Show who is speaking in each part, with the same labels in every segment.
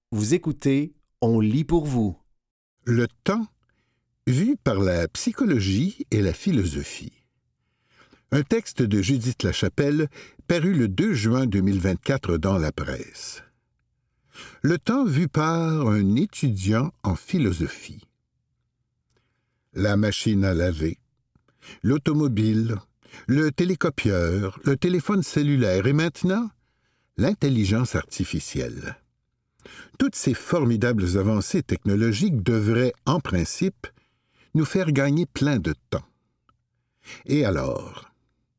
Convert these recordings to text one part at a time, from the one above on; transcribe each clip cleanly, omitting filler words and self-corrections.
Speaker 1: Vous écoutez, on lit pour vous.
Speaker 2: Le temps, vu par la psychologie et la philosophie. Un texte de Judith Lachapelle, paru le 2 juin 2024 dans la presse. Le temps vu par un étudiant en philosophie. La machine à laver, l'automobile, le télécopieur, le téléphone cellulaire et maintenant, l'intelligence artificielle. Toutes ces formidables avancées technologiques devraient, en principe, nous faire gagner plein de temps. Et alors?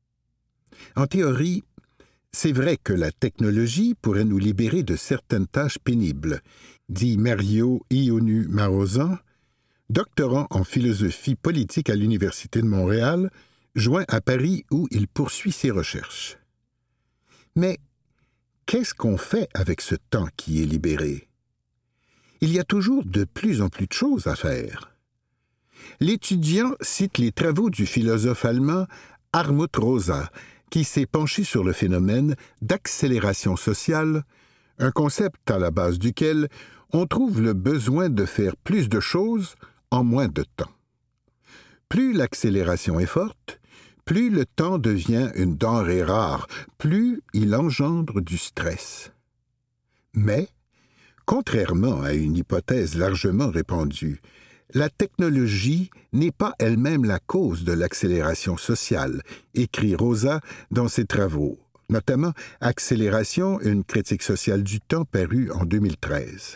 Speaker 2: En théorie, c'est vrai que la technologie pourrait nous libérer de certaines tâches pénibles, dit Mario Ionu Marozan, doctorant en philosophie politique à l'Université de Montréal, joint à Paris où il poursuit ses recherches. Mais qu'est-ce qu'on fait avec ce temps qui est libéré? Il y a toujours de plus en plus de choses à faire. L'étudiant cite les travaux du philosophe allemand Hartmut Rosa, qui s'est penché sur le phénomène d'accélération sociale, un concept à la base duquel on trouve le besoin de faire plus de choses en moins de temps. Plus l'accélération est forte, plus le temps devient une denrée rare, plus il engendre du stress. Mais, contrairement à une hypothèse largement répandue, la technologie n'est pas elle-même la cause de l'accélération sociale, écrit Rosa dans ses travaux, notamment Accélération, une critique sociale du temps paru en 2013.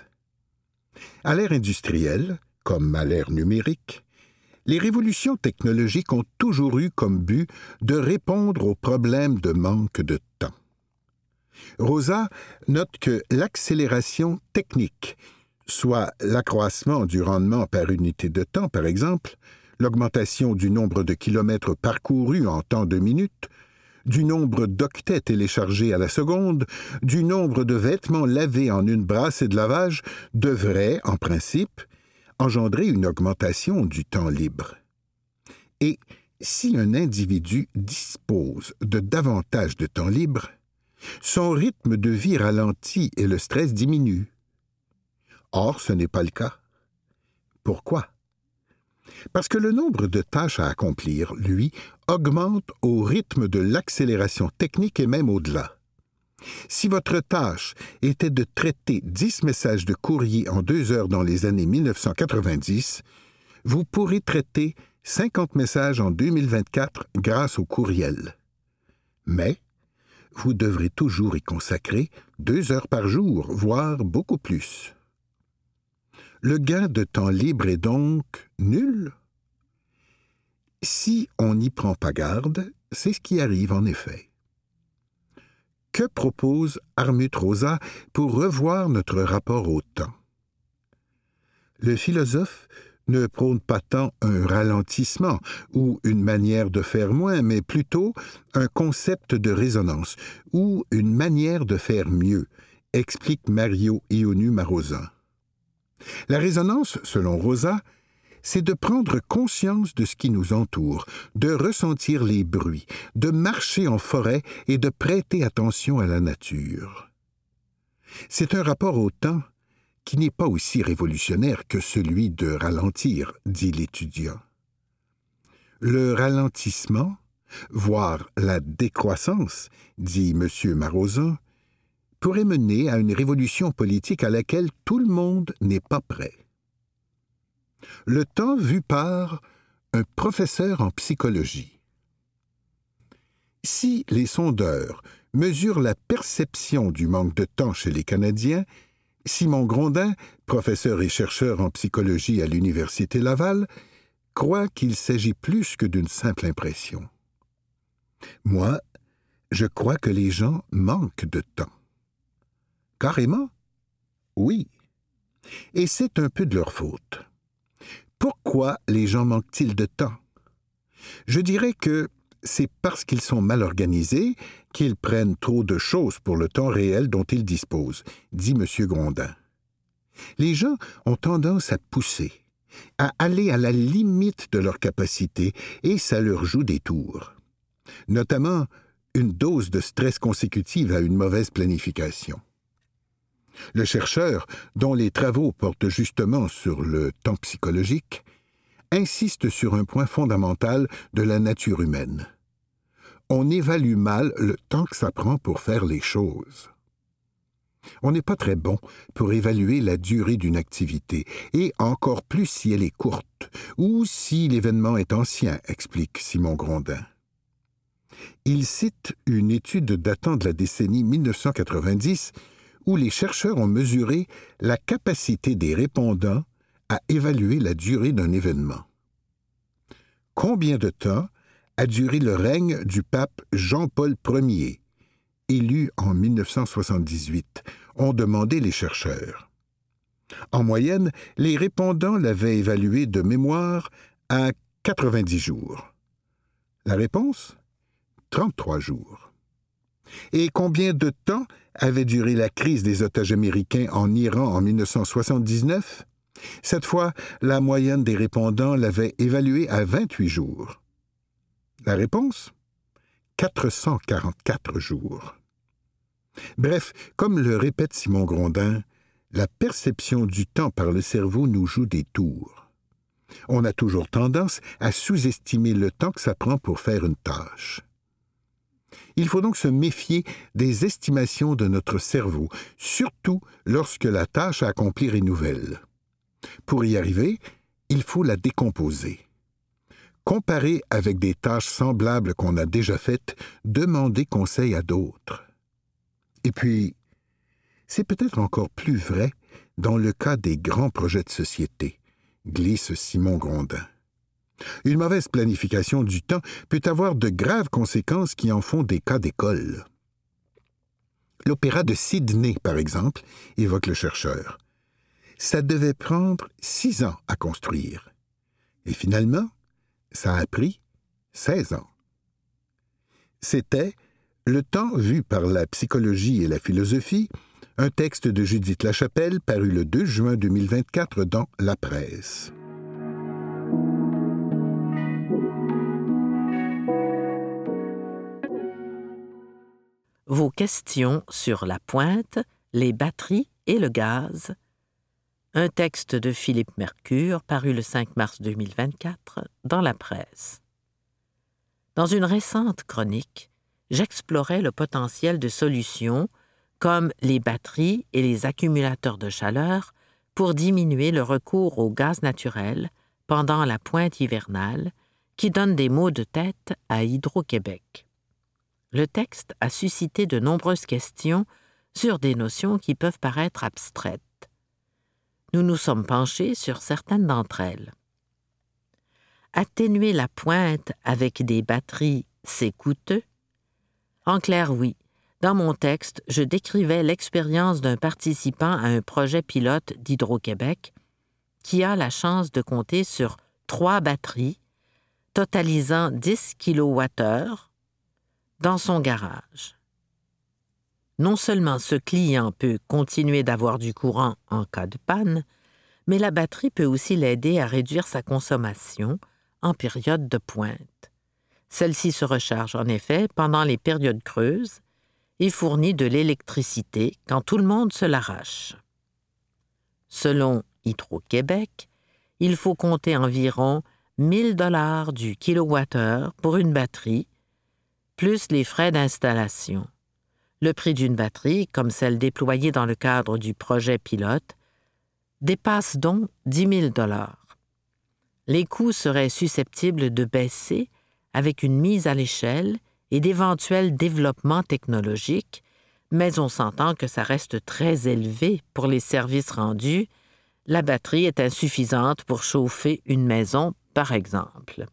Speaker 2: À l'ère industrielle, comme à l'ère numérique, les révolutions technologiques ont toujours eu comme but de répondre aux problèmes de manque de temps. Rosa note que l'accélération technique, soit l'accroissement du rendement par unité de temps, par exemple, l'augmentation du nombre de kilomètres parcourus en temps de minutes, du nombre d'octets téléchargés à la seconde, du nombre de vêtements lavés en une brassée de lavage, devrait, en principe, engendrer une augmentation du temps libre. Et si un individu dispose de davantage de temps libre, son rythme de vie ralentit et le stress diminue. Or, ce n'est pas le cas. Pourquoi? Parce que le nombre de tâches à accomplir, lui, augmente au rythme de l'accélération technique et même au-delà. Si votre tâche était de traiter 10 messages de courrier en 2 heures dans les années 1990, vous pourrez traiter 50 messages en 2024 grâce au courriel. Mais vous devrez toujours y consacrer 2 heures par jour, voire beaucoup plus. Le gain de temps libre est donc nul? Si on n'y prend pas garde, c'est ce qui arrive en effet. Que propose Hartmut Rosa pour revoir notre rapport au temps? Le philosophe ne prône pas tant un ralentissement ou une manière de faire moins, mais plutôt un concept de résonance ou une manière de faire mieux, explique Mario Ionu Marozan. La résonance, selon Rosa, c'est de prendre conscience de ce qui nous entoure, de ressentir les bruits, de marcher en forêt et de prêter attention à la nature. C'est un rapport au temps qui n'est pas aussi révolutionnaire que celui de ralentir, dit l'étudiant. Le ralentissement, voire la décroissance, dit M. Marozan, pourrait mener à une révolution politique à laquelle tout le monde n'est pas prêt. Le temps vu par un professeur en psychologie. Si les sondeurs mesurent la perception du manque de temps chez les Canadiens, Simon Grondin, professeur et chercheur en psychologie à l'Université Laval, croit qu'il s'agit plus que d'une simple impression. Moi, je crois que les gens manquent de temps. Carrément? Oui. Et c'est un peu de leur faute. Pourquoi les gens manquent-ils de temps? Je dirais que c'est parce qu'ils sont mal organisés qu'ils prennent trop de choses pour le temps réel dont ils disposent, dit M. Grondin. Les gens ont tendance à pousser, à aller à la limite de leur capacité et ça leur joue des tours. Notamment une dose de stress consécutive à une mauvaise planification. Le chercheur, dont les travaux portent justement sur le temps psychologique, insiste sur un point fondamental de la nature humaine. On évalue mal le temps que ça prend pour faire les choses. On n'est pas très bon pour évaluer la durée d'une activité, et encore plus si elle est courte, ou si l'événement est ancien, explique Simon Grondin. Il cite une étude datant de la décennie 1990 où les chercheurs ont mesuré la capacité des répondants à évaluer la durée d'un événement. Combien de temps a duré le règne du pape Jean-Paul Ier, élu en 1978, ont demandé les chercheurs. En moyenne, les répondants l'avaient évalué de mémoire à 90 jours. La réponse ? 33 jours. Et combien de temps avait duré la crise des otages américains en Iran en 1979? Cette fois, la moyenne des répondants l'avait évalué à 28 jours. La réponse ? 444 jours. Bref, comme le répète Simon Grondin, la perception du temps par le cerveau nous joue des tours. On a toujours tendance à sous-estimer le temps que ça prend pour faire une tâche. Il faut donc se méfier des estimations de notre cerveau, surtout lorsque la tâche à accomplir est nouvelle. Pour y arriver, il faut la décomposer. Comparer avec des tâches semblables qu'on a déjà faites, demander conseil à d'autres. Et puis, c'est peut-être encore plus vrai dans le cas des grands projets de société, glisse Simon Grondin. Une mauvaise planification du temps peut avoir de graves conséquences qui en font des cas d'école. L'opéra de Sydney, par exemple, évoque le chercheur. Ça devait prendre 6 ans à construire. Et finalement, ça a pris 16 ans. C'était Le temps vu par la psychologie et la philosophie, un texte de Judith Lachapelle paru le 2 juin 2024 dans La Presse.
Speaker 3: Vos questions sur la pointe, les batteries et le gaz. Un texte de Philippe Mercure paru le 5 mars 2024 dans La Presse. Dans une récente chronique, j'explorais le potentiel de solutions comme les batteries et les accumulateurs de chaleur pour diminuer le recours au gaz naturel pendant la pointe hivernale qui donne des maux de tête à Hydro-Québec. Le texte a suscité de nombreuses questions sur des notions qui peuvent paraître abstraites. Nous nous sommes penchés sur certaines d'entre elles. Atténuer la pointe avec des batteries, c'est coûteux? En clair, oui. Dans mon texte, je décrivais l'expérience d'un participant à un projet pilote d'Hydro-Québec qui a la chance de compter sur 3 batteries totalisant 10 kWh dans son garage. Non seulement ce client peut continuer d'avoir du courant en cas de panne, mais la batterie peut aussi l'aider à réduire sa consommation en période de pointe. Celle-ci se recharge en effet pendant les périodes creuses et fournit de l'électricité quand tout le monde se l'arrache. Selon Hydro-Québec, il faut compter environ 1 000 $ du kilowattheure pour une batterie, plus les frais d'installation. Le prix d'une batterie, comme celle déployée dans le cadre du projet pilote, dépasse donc 10 000 $. Les coûts seraient susceptibles de baisser avec une mise à l'échelle et d'éventuels développements technologiques, mais on s'entend que ça reste très élevé pour les services rendus. La batterie est insuffisante pour chauffer une maison, par exemple.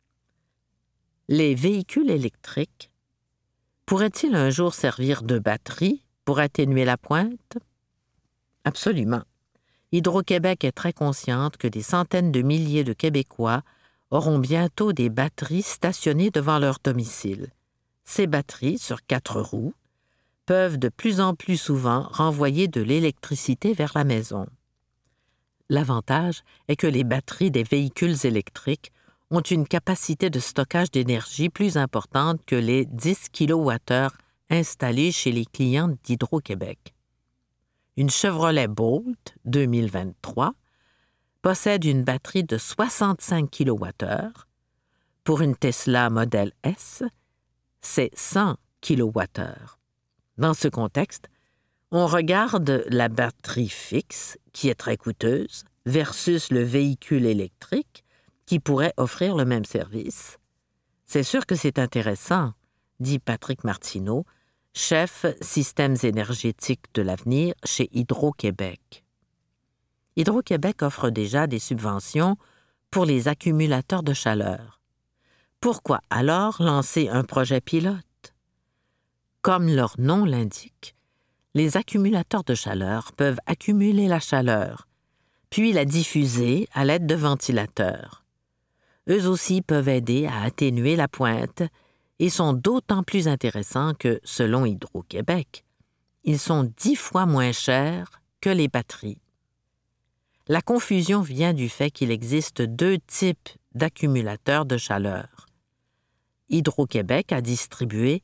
Speaker 3: Les véhicules électriques pourraient-ils un jour servir de batterie pour atténuer la pointe? Absolument. Hydro-Québec est très consciente que des centaines de milliers de Québécois auront bientôt des batteries stationnées devant leur domicile. Ces batteries, sur 4 roues, peuvent de plus en plus souvent renvoyer de l'électricité vers la maison. L'avantage est que les batteries des véhicules électriques ont une capacité de stockage d'énergie plus importante que les 10 kWh installés chez les clients d'Hydro-Québec. une Chevrolet Bolt 2023 possède une batterie de 65 kWh. Pour une Tesla Model S, c'est 100 kWh. Dans ce contexte, on regarde la batterie fixe, qui est très coûteuse, versus le véhicule électrique, qui pourrait offrir le même service. C'est sûr que c'est intéressant, dit Patrick Martineau, chef systèmes énergétiques de l'avenir chez Hydro-Québec. Hydro-Québec offre déjà des subventions pour les accumulateurs de chaleur. Pourquoi alors lancer un projet pilote? Comme leur nom l'indique, les accumulateurs de chaleur peuvent accumuler la chaleur, puis la diffuser à l'aide de ventilateurs. Eux aussi peuvent aider à atténuer la pointe et sont d'autant plus intéressants que, selon Hydro-Québec, ils sont 10 fois moins chers que les batteries. La confusion vient du fait qu'il existe 2 types d'accumulateurs de chaleur. Hydro-Québec a distribué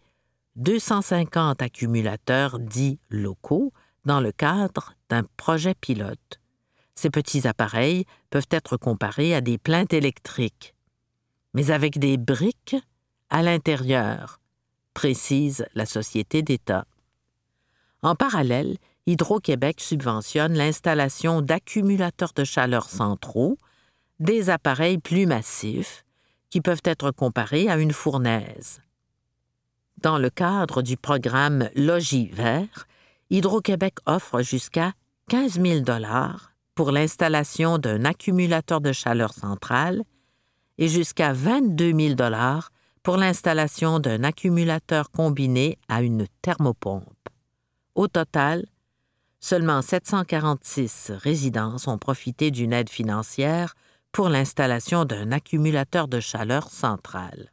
Speaker 3: 250 accumulateurs dits locaux dans le cadre d'un projet pilote. Ces petits appareils peuvent être comparés à des plaintes électriques, mais avec des briques à l'intérieur, précise la Société d'État. En parallèle, Hydro-Québec subventionne l'installation d'accumulateurs de chaleur centraux, des appareils plus massifs qui peuvent être comparés à une fournaise. Dans le cadre du programme Logis Vert, Hydro-Québec offre jusqu'à 15 000 $ pour l'installation d'un accumulateur de chaleur centrale et jusqu'à 22 000 $ pour l'installation d'un accumulateur combiné à une thermopompe. Au total, seulement 746 résidences ont profité d'une aide financière pour l'installation d'un accumulateur de chaleur centrale.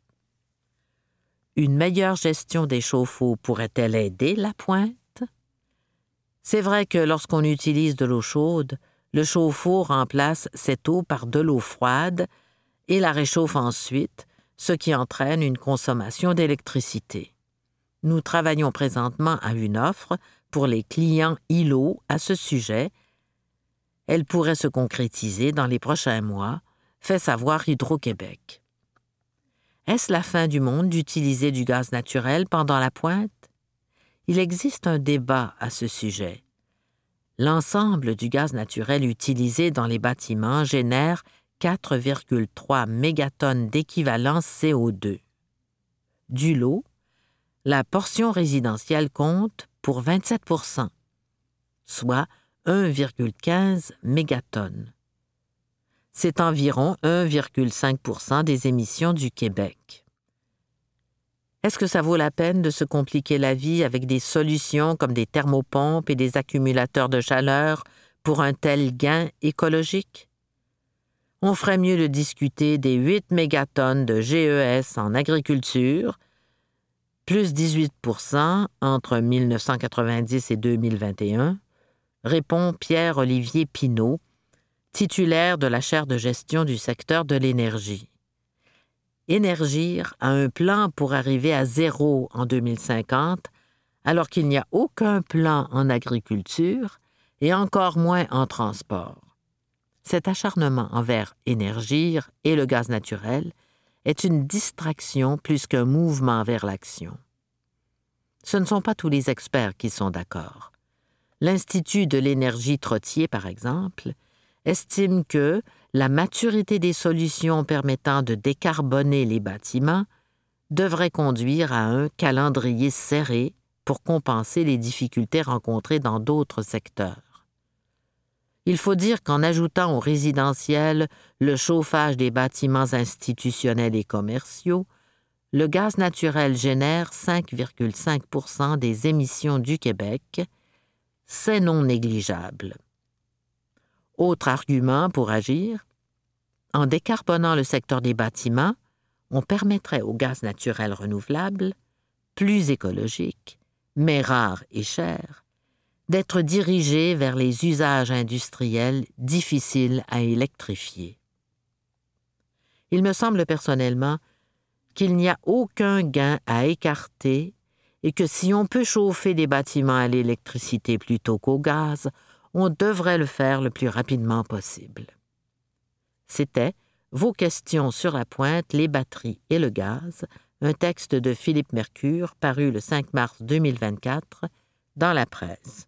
Speaker 3: Une meilleure gestion des chauffe-eau pourrait-elle aider la pointe? C'est vrai que lorsqu'on utilise de l'eau chaude, le chauffe-eau remplace cette eau par de l'eau froide et la réchauffe ensuite, ce qui entraîne une consommation d'électricité. Nous travaillons présentement à une offre pour les clients îlots à ce sujet. Elle pourrait se concrétiser dans les prochains mois, fait savoir Hydro-Québec. Est-ce la fin du monde d'utiliser du gaz naturel pendant la pointe? Il existe un débat à ce sujet. L'ensemble du gaz naturel utilisé dans les bâtiments génère 4,3 mégatonnes d'équivalent CO2. Du lot, la portion résidentielle compte pour 27 %, soit 1,15 mégatonnes. C'est environ 1,5 % des émissions du Québec. Est-ce que ça vaut la peine de se compliquer la vie avec des solutions comme des thermopompes et des accumulateurs de chaleur pour un tel gain écologique? On ferait mieux de discuter des 8 mégatonnes de GES en agriculture, plus 18 % entre 1990 et 2021, répond Pierre-Olivier Pinault, titulaire de la chaire de gestion du secteur de l'énergie. Énergir a un plan pour arriver à zéro en 2050, alors qu'il n'y a aucun plan en agriculture et encore moins en transport. Cet acharnement envers Énergir et le gaz naturel est une distraction plus qu'un mouvement vers l'action. Ce ne sont pas tous les experts qui sont d'accord. L'Institut de l'énergie Trottier, par exemple, estime que la maturité des solutions permettant de décarboner les bâtiments devrait conduire à un calendrier serré pour compenser les difficultés rencontrées dans d'autres secteurs. Il faut dire qu'en ajoutant au résidentiel le chauffage des bâtiments institutionnels et commerciaux, le gaz naturel génère 5,5 % des émissions du Québec. C'est non négligeable. Autre argument pour agir, en décarbonant le secteur des bâtiments, on permettrait au gaz naturel renouvelable, plus écologique, mais rare et cher, d'être dirigé vers les usages industriels difficiles à électrifier. Il me semble personnellement qu'il n'y a aucun gain à écarter et que si on peut chauffer des bâtiments à l'électricité plutôt qu'au gaz, on devrait le faire le plus rapidement possible. C'était Vos questions sur la pointe, les batteries et le gaz, un texte de Philippe Mercure paru le 5 mars 2024 dans la presse.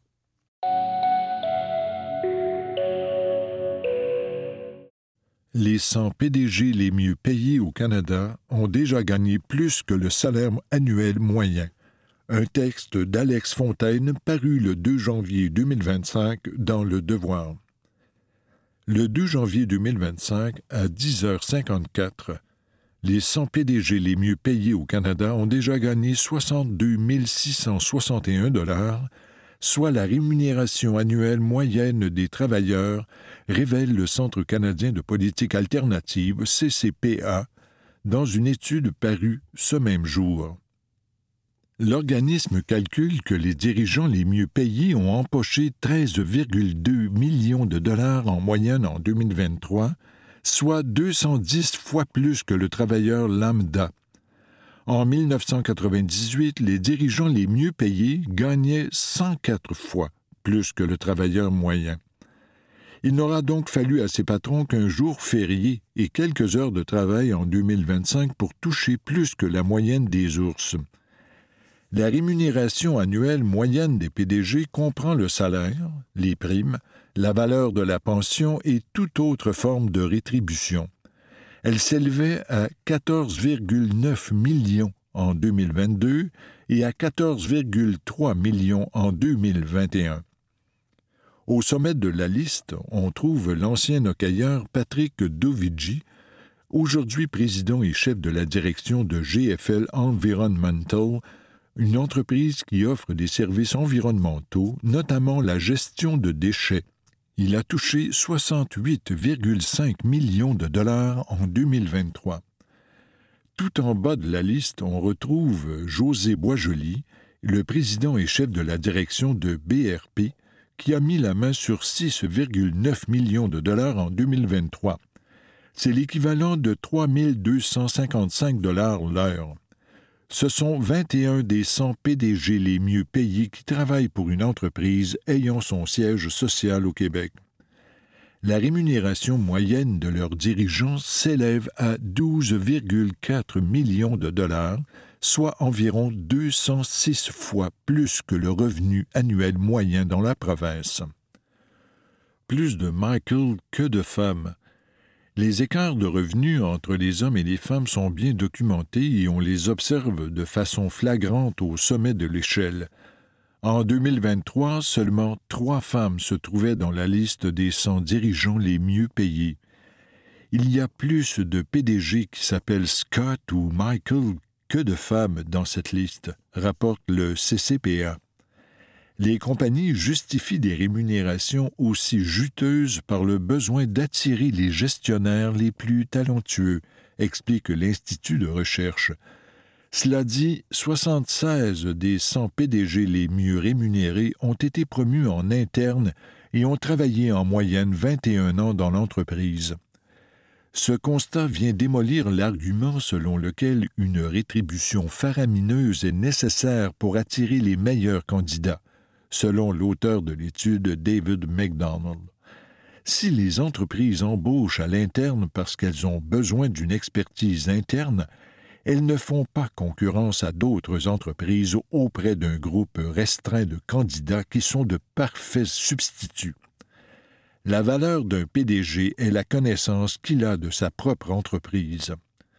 Speaker 4: Les 100 PDG les mieux payés au Canada ont déjà gagné plus que le salaire annuel moyen. Un texte d'Alex Fontaine paru le 2 janvier 2025 dans Le Devoir. Le 2 janvier 2025, à 10h54, les 100 PDG les mieux payés au Canada ont déjà gagné 62 661 $, soit la rémunération annuelle moyenne des travailleurs, révèle le Centre canadien de politique alternative, CCPA, dans une étude parue ce même jour. L'organisme calcule que les dirigeants les mieux payés ont empoché 13,2 millions de dollars en moyenne en 2023, soit 210 fois plus que le travailleur lambda. En 1998, les dirigeants les mieux payés gagnaient 104 fois plus que le travailleur moyen. Il n'aura donc fallu à ces patrons qu'un jour férié et quelques heures de travail en 2025 pour toucher plus que la moyenne des ours. La rémunération annuelle moyenne des PDG comprend le salaire, les primes, la valeur de la pension et toute autre forme de rétribution. Elle s'élevait à 14,9 millions en 2022 et à 14,3 millions en 2021. Au sommet de la liste, on trouve l'ancien hockeyeur Patrick Dovigi, aujourd'hui président et chef de la direction de GFL Environmental, une entreprise qui offre des services environnementaux, notamment la gestion de déchets. Il a touché 68,5 millions de dollars en 2023. Tout en bas de la liste, on retrouve José Boisjoli, le président et chef de la direction de BRP, qui a mis la main sur 6,9 millions de dollars en 2023. C'est l'équivalent de 3 255 $ l'heure. Ce sont 21 des 100 PDG les mieux payés qui travaillent pour une entreprise ayant son siège social au Québec. La rémunération moyenne de leurs dirigeants s'élève à 12,4 millions de dollars, soit environ 206 fois plus que le revenu annuel moyen dans la province. Plus de Michael que de femmes. Les écarts de revenus entre les hommes et les femmes sont bien documentés et on les observe de façon flagrante au sommet de l'échelle. En 2023, seulement 3 femmes se trouvaient dans la liste des 100 dirigeants les mieux payés. Il y a plus de PDG qui s'appellent Scott ou Michael que de femmes dans cette liste, rapporte le CCPA. Les compagnies justifient des rémunérations aussi juteuses par le besoin d'attirer les gestionnaires les plus talentueux, explique l'Institut de recherche. Cela dit, 76 des 100 PDG les mieux rémunérés ont été promus en interne et ont travaillé en moyenne 21 ans dans l'entreprise. Ce constat vient démolir l'argument selon lequel une rétribution faramineuse est nécessaire pour attirer les meilleurs candidats, selon l'auteur de l'étude David McDonald. Si les entreprises embauchent à l'interne parce qu'elles ont besoin d'une expertise interne, elles ne font pas concurrence à d'autres entreprises auprès d'un groupe restreint de candidats qui sont de parfaits substituts. La valeur d'un PDG est la connaissance qu'il a de sa propre entreprise.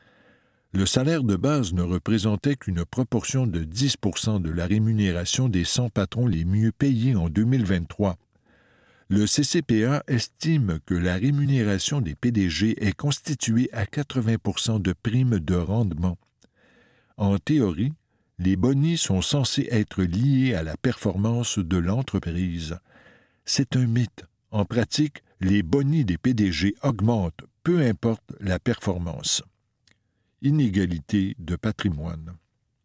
Speaker 4: Le salaire de base ne représentait qu'une proportion de 10% de la rémunération des 100 patrons les mieux payés en 2023. Le CCPA estime que la rémunération des PDG est constituée à 80% de primes de rendement. En théorie, les bonis sont censés être liés à la performance de l'entreprise. C'est un mythe. En pratique, les bonis des PDG augmentent, peu importe la performance. Inégalité de patrimoine.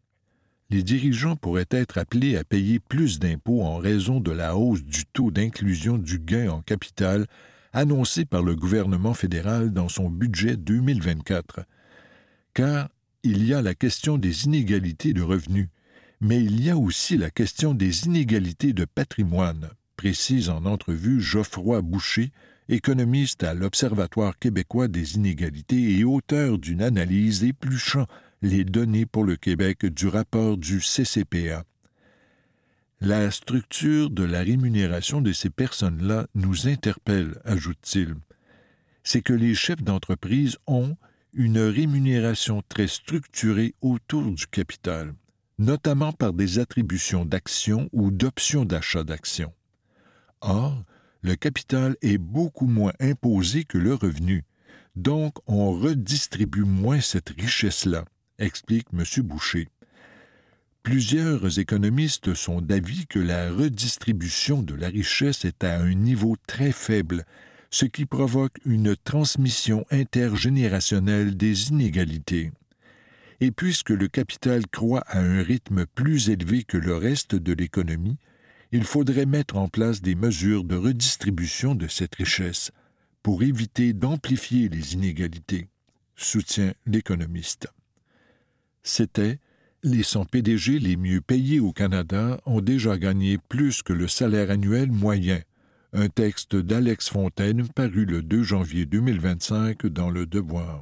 Speaker 4: Les dirigeants pourraient être appelés à payer plus d'impôts en raison de la hausse du taux d'inclusion du gain en capital annoncé par le gouvernement fédéral dans son budget 2024. Car il y a la question des inégalités de revenus, Mais il y a aussi la question des inégalités de patrimoine, précise en entrevue Geoffroy Boucher, économiste à l'Observatoire québécois des inégalités et auteur d'une analyse épluchant les données pour le Québec du rapport du CCPA. La structure de la rémunération de ces personnes-là nous interpelle, ajoute-t-il. C'est que les chefs d'entreprise ont une rémunération très structurée autour du capital, notamment par des attributions d'actions ou d'options d'achat d'actions. Or, le capital est beaucoup moins imposé que le revenu, donc on redistribue moins cette richesse-là, explique M. Boucher. Plusieurs économistes sont d'avis que la redistribution de la richesse est à un niveau très faible, ce qui provoque une transmission intergénérationnelle des inégalités. Et puisque le capital croît à un rythme plus élevé que le reste de l'économie, il faudrait mettre en place des mesures de redistribution de cette richesse pour éviter d'amplifier les inégalités, soutient l'économiste. C'était « Les 100 PDG les mieux payés au Canada ont déjà gagné plus que le salaire annuel moyen », un texte d'Alex Fontaine paru le 2 janvier 2025 dans Le Devoir.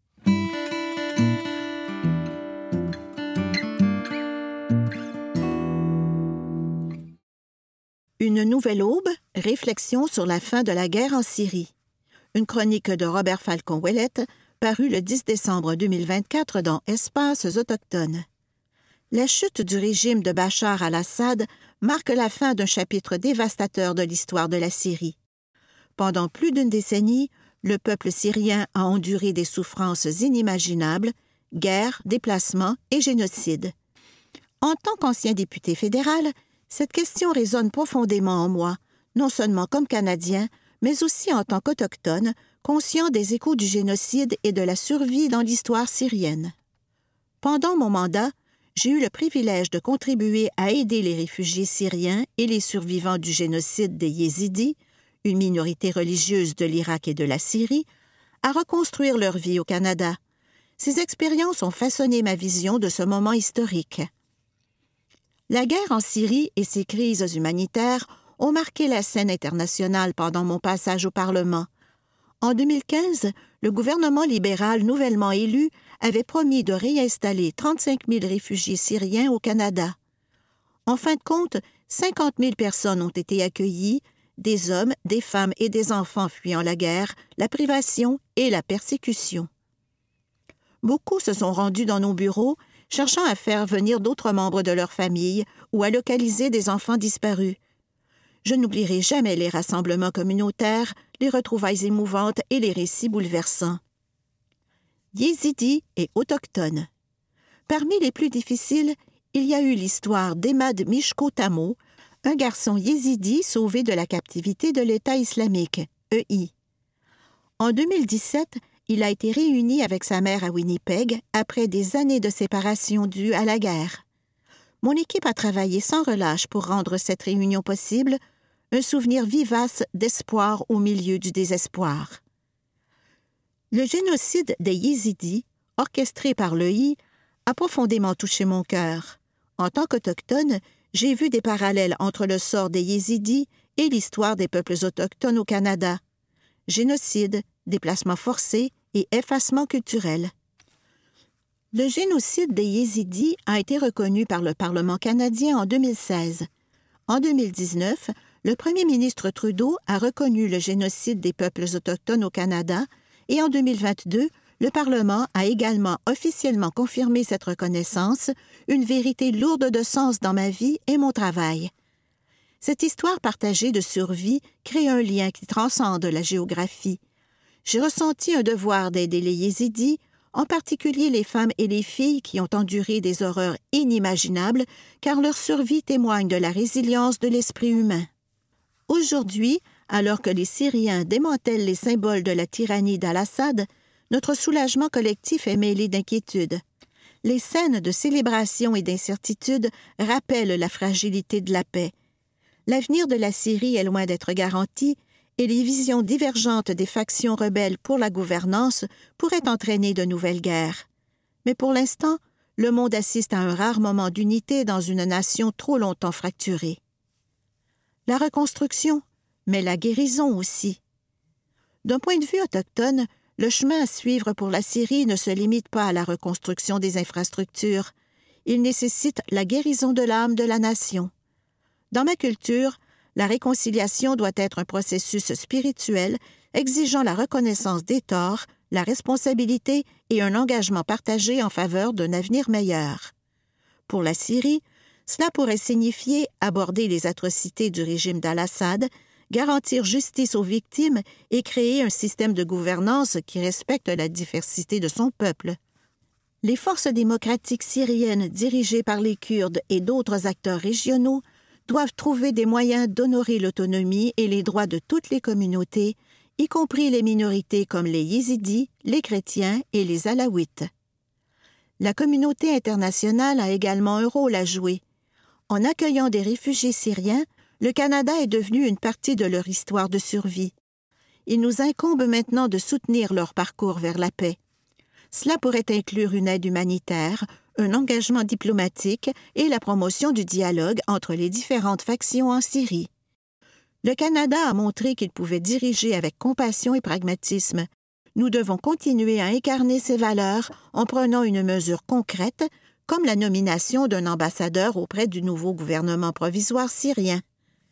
Speaker 5: Une nouvelle aube, réflexion sur la fin de la guerre en Syrie. Une chronique de Robert Falcon-Ouellette, parue le 10 décembre 2024 dans Espaces autochtones. La chute du régime de Bachar al-Assad marque la fin d'un chapitre dévastateur de l'histoire de la Syrie. Pendant plus d'une décennie, le peuple syrien a enduré des souffrances inimaginables, guerre, déplacements et génocide. En tant qu'ancien député fédéral, cette question résonne profondément en moi, non seulement comme Canadien, mais aussi en tant qu'Autochtone, conscient des échos du génocide et de la survie dans l'histoire syrienne. Pendant mon mandat, j'ai eu le privilège de contribuer à aider les réfugiés syriens et les survivants du génocide des Yézidis, une minorité religieuse de l'Irak et de la Syrie, à reconstruire leur vie au Canada. Ces expériences ont façonné ma vision de ce moment historique. La guerre en Syrie et ses crises humanitaires ont marqué la scène internationale pendant mon passage au Parlement. En 2015, le gouvernement libéral nouvellement élu avait promis de réinstaller 35 000 réfugiés syriens au Canada. En fin de compte, 50 000 personnes ont été accueillies, des hommes, des femmes et des enfants fuyant la guerre, la privation et la persécution. Beaucoup se sont rendus dans nos bureaux, cherchant à faire venir d'autres membres de leur famille ou à localiser des enfants disparus. Je n'oublierai jamais les rassemblements communautaires, les retrouvailles émouvantes et les récits bouleversants. Yézidis et autochtones. Parmi les plus difficiles, il y a eu l'histoire d'Emad Mishko Tamo, un garçon yézidi sauvé de la captivité de l'État islamique, EI. En 2017, il a été réuni avec sa mère à Winnipeg après des années de séparation dues à la guerre. Mon équipe a travaillé sans relâche pour rendre cette réunion possible, un souvenir vivace d'espoir au milieu du désespoir. Le génocide des Yézidis, orchestré par l'EI, a profondément touché mon cœur. En tant qu'autochtone, j'ai vu des parallèles entre le sort des Yézidis et l'histoire des peuples autochtones au Canada. Génocide, déplacement forcé et effacement culturel. Le génocide des Yézidis a été reconnu par le Parlement canadien en 2016. En 2019, le premier ministre Trudeau a reconnu le génocide des peuples autochtones au Canada et en 2022, le Parlement a également officiellement confirmé cette reconnaissance, une vérité lourde de sens dans ma vie et mon travail. Cette histoire partagée de survie crée un lien qui transcende la géographie. J'ai ressenti un devoir d'aider les Yézidis, en particulier les femmes et les filles qui ont enduré des horreurs inimaginables, car leur survie témoigne de la résilience de l'esprit humain. Aujourd'hui, alors que les Syriens démantèlent les symboles de la tyrannie d'Al-Assad, notre soulagement collectif est mêlé d'inquiétude. Les scènes de célébration et d'incertitude rappellent la fragilité de la paix. L'avenir de la Syrie est loin d'être garanti, et les visions divergentes des factions rebelles pour la gouvernance pourraient entraîner de nouvelles guerres. Mais pour l'instant, le monde assiste à un rare moment d'unité dans une nation trop longtemps fracturée. La reconstruction, mais la guérison aussi. D'un point de vue autochtone, le chemin à suivre pour la Syrie ne se limite pas à la reconstruction des infrastructures. Il nécessite la guérison de l'âme de la nation. Dans ma culture, la réconciliation doit être un processus spirituel exigeant la reconnaissance des torts, la responsabilité et un engagement partagé en faveur d'un avenir meilleur. Pour la Syrie, cela pourrait signifier aborder les atrocités du régime d'Al-Assad, garantir justice aux victimes et créer un système de gouvernance qui respecte la diversité de son peuple. Les forces démocratiques syriennes dirigées par les Kurdes et d'autres acteurs régionaux doivent trouver des moyens d'honorer l'autonomie et les droits de toutes les communautés, y compris les minorités comme les Yézidis, les chrétiens et les Alaouites. La communauté internationale a également un rôle à jouer. En accueillant des réfugiés syriens, le Canada est devenu une partie de leur histoire de survie. Il nous incombe maintenant de soutenir leur parcours vers la paix. Cela pourrait inclure une aide humanitaire, un engagement diplomatique et la promotion du dialogue entre les différentes factions en Syrie. Le Canada a montré qu'il pouvait diriger avec compassion et pragmatisme. Nous devons continuer à incarner ces valeurs en prenant une mesure concrète, comme la nomination d'un ambassadeur auprès du nouveau gouvernement provisoire syrien.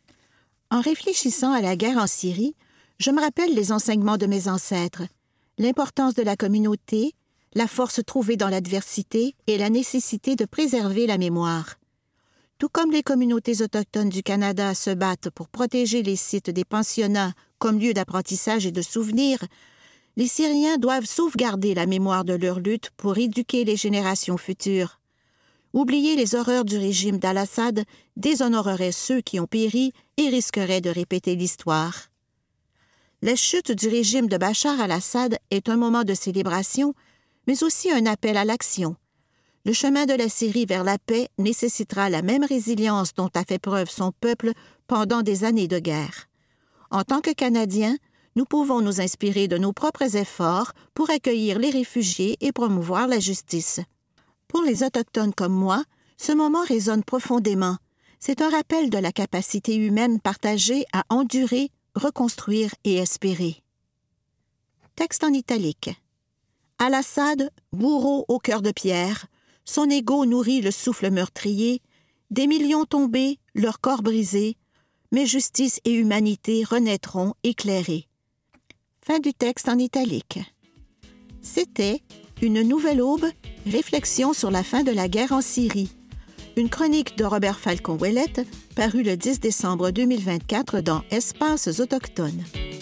Speaker 5: En réfléchissant à la guerre en Syrie, je me rappelle les enseignements de mes ancêtres, l'importance de la communauté, la force trouvée dans l'adversité et la nécessité de préserver la mémoire. Tout comme les communautés autochtones du Canada se battent pour protéger les sites des pensionnats comme lieu d'apprentissage et de souvenirs, les Syriens doivent sauvegarder la mémoire de leur lutte pour éduquer les générations futures. Oublier les horreurs du régime d'Al-Assad déshonorerait ceux qui ont péri et risquerait de répéter l'histoire. La chute du régime de Bachar al-Assad est un moment de célébration, mais aussi un appel à l'action. Le chemin de la Syrie vers la paix nécessitera la même résilience dont a fait preuve son peuple pendant des années de guerre. En tant que Canadiens, nous pouvons nous inspirer de nos propres efforts pour accueillir les réfugiés et promouvoir la justice. Pour les Autochtones comme moi, ce moment résonne profondément. C'est un rappel de la capacité humaine partagée à endurer, reconstruire et espérer. Texte en italique. Al-Assad, bourreau au cœur de pierre, son ego nourrit le souffle meurtrier, des millions tombés, leur corps brisé, mais justice et humanité renaîtront éclairées. Fin du texte en italique. C'était Une nouvelle aube, réflexion sur la fin de la guerre en Syrie. Une chronique de Robert Falcon-Ouellette, parue le 10 décembre 2024 dans Espaces autochtones.